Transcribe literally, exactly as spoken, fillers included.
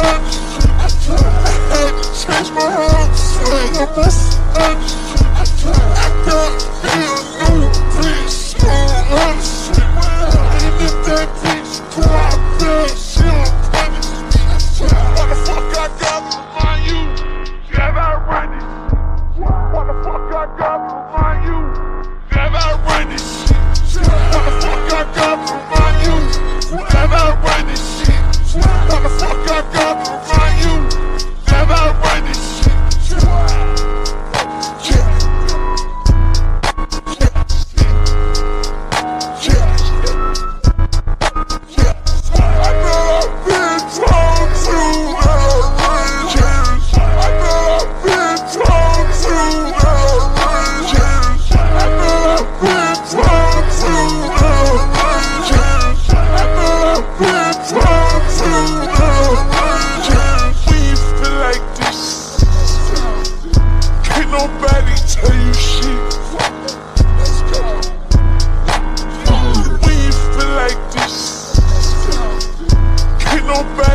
Change my heart, swing a bus. I got a new bitch, so I'm shit. And if that bitch go out there, she don't punish me. What the fuck I got to remind you? Yeah, I run it. What the fuck I got to remind you? Yeah, I run it. What the fuck I got to remind you? Yeah, I run it. What the fuck I got to remind you? Yeah, I run it. Nobody tell you shit. Let's go. When you feel like this, can't nobody